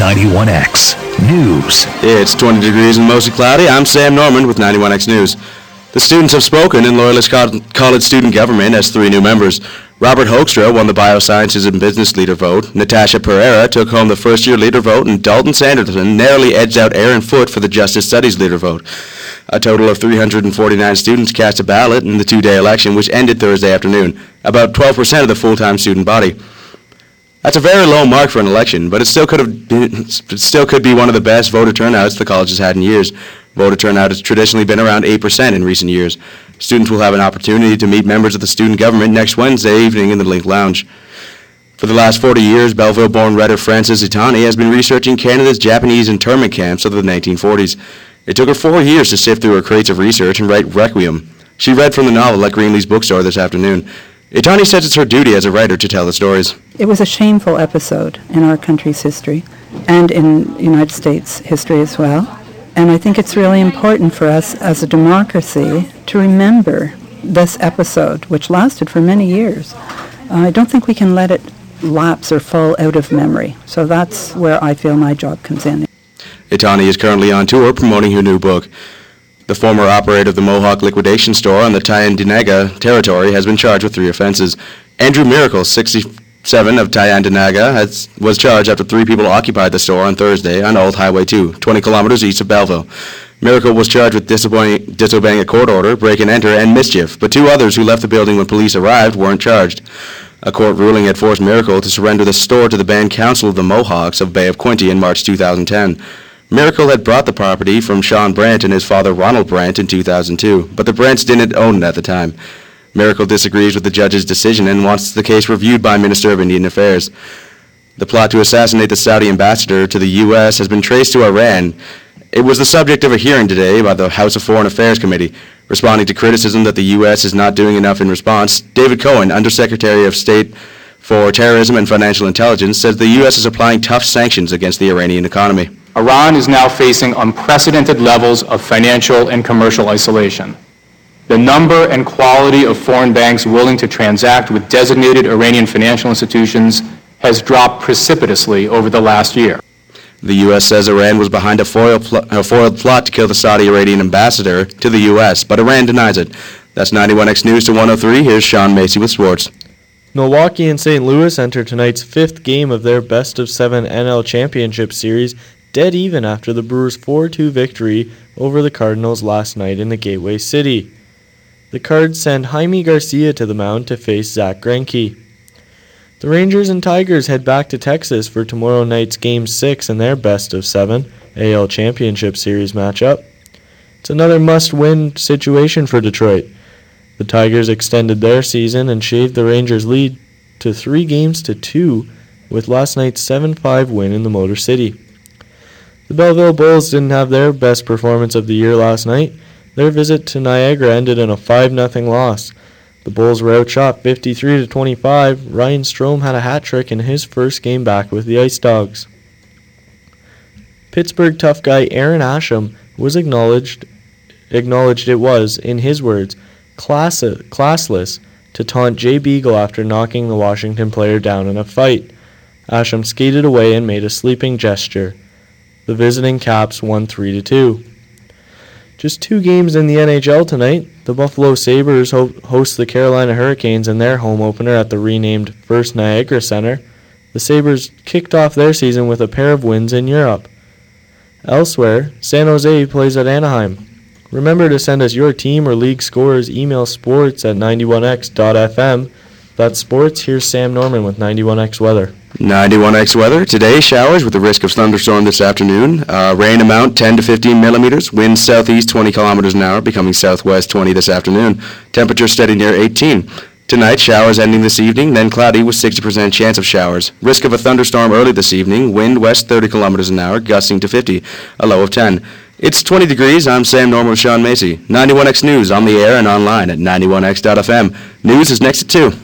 91X News. It's 20 degrees and mostly cloudy. I'm Sam Norman with 91X News. The students have spoken in Loyalist College Student Government as 3 new members. Robert Hoekstra won the Biosciences and Business Leader vote. Natasha Pereira took home the first-year leader vote, and Dalton Sanderson narrowly edged out Aaron Foote for the Justice Studies leader vote. A total of 349 students cast a ballot in the 2-day election, which ended Thursday afternoon, about 12% of the full-time student body. That's a very low mark for an election, but it still could be one of the best voter turnouts the college has had in years. Voter turnout has traditionally been around 8% in recent years. Students will have an opportunity to meet members of the student government next Wednesday evening in the Link Lounge. For the last 40 years, Belleville-born writer Frances Itani has been researching Canada's Japanese internment camps of the 1940s. It took her 4 years to sift through her crates of research and write Requiem. She read from the novel at Greenlee's bookstore this afternoon. Itani says it's her duty as a writer to tell the stories. It was a shameful episode in our country's history and in the United States history as well. And I think it's really important for us as a democracy to remember this episode, which lasted for many years. I don't think we can let it lapse or fall out of memory. So that's where I feel my job comes in. Itani is currently on tour promoting her new book. The former operator of the Mohawk liquidation store on the Tyendinaga territory has been charged with 3 offenses. Andrew Miracle, 67 of Tyendinaga, was charged after 3 people occupied the store on Thursday on Old Highway 2, 20 kilometers east of Belleville. Miracle was charged with disobeying a court order, break and enter, and mischief, but 2 others who left the building when police arrived weren't charged. A court ruling had forced Miracle to surrender the store to the band council of the Mohawks of Bay of Quinte in March 2010. Miracle had bought the property from Sean Brandt and his father Ronald Brandt in 2002, but the Brandts didn't own it at the time. Miracle disagrees with the judge's decision and wants the case reviewed by Minister of Indian Affairs. The plot to assassinate the Saudi ambassador to the U.S. has been traced to Iran. It was the subject of a hearing today by the House of Foreign Affairs Committee. Responding to criticism that the U.S. is not doing enough in response, David Cohen, Undersecretary of State for Terrorism and Financial Intelligence, says the U.S. is applying tough sanctions against the Iranian economy. Iran is now facing unprecedented levels of financial and commercial isolation. The number and quality of foreign banks willing to transact with designated Iranian financial institutions has dropped precipitously over the last year. The U.S. says Iran was behind a foiled plot to kill the Saudi Arabian ambassador to the U.S., but Iran denies it. That's 91X News to 103. Here's Sean Macy with sports. Milwaukee and St. Louis enter tonight's 5th game of their best-of-7 NL Championship Series, dead even after the Brewers' 4-2 victory over the Cardinals last night in the Gateway City. The Cards send Jaime Garcia to the mound to face Zach Greinke. The Rangers and Tigers head back to Texas for tomorrow night's Game 6 in their best-of-7 AL Championship Series matchup. It's another must-win situation for Detroit. The Tigers extended their season and shaved the Rangers' lead to 3-2 with last night's 7-5 win in the Motor City. The Belleville Bulls didn't have their best performance of the year last night. Their visit to Niagara ended in a 5-0 loss. The Bulls were outshot 53-25. Ryan Strome had a hat trick in his first game back with the Ice Dogs. Pittsburgh tough guy Aaron Asham was acknowledged it was, in his words, classless to taunt Jay Beagle after knocking the Washington player down in a fight. Asham skated away and made a sleeping gesture. The visiting Caps won 3-2. Just 2 games in the NHL tonight. The Buffalo Sabres host the Carolina Hurricanes in their home opener at the renamed First Niagara Center. The Sabres kicked off their season with a pair of wins in Europe. Elsewhere, San Jose plays at Anaheim. Remember to send us your team or league scores. Email sports@91x.fm. That's sports. Here's Sam Norman with 91X Weather. 91X weather. Today, showers with the risk of thunderstorm this afternoon. Rain amount 10 to 15 millimeters. Winds southeast 20 kilometers an hour, becoming southwest 20 this afternoon. Temperature steady near 18. Tonight, showers ending this evening, then cloudy with 60% chance of showers. Risk of a thunderstorm early this evening. Wind west 30 kilometers an hour, gusting to 50. A low of 10. It's 20 degrees. I'm Sam Norman with Sean Macy. 91X News on the air and online at 91x.fm. News is next at 2.